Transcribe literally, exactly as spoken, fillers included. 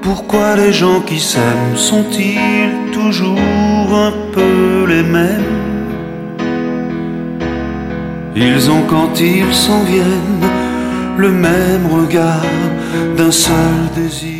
Pourquoi les gens qui s'aiment sont-ils toujours un peu les mêmes? Ils ont quand ils s'en viennent le même regard d'un seul désir.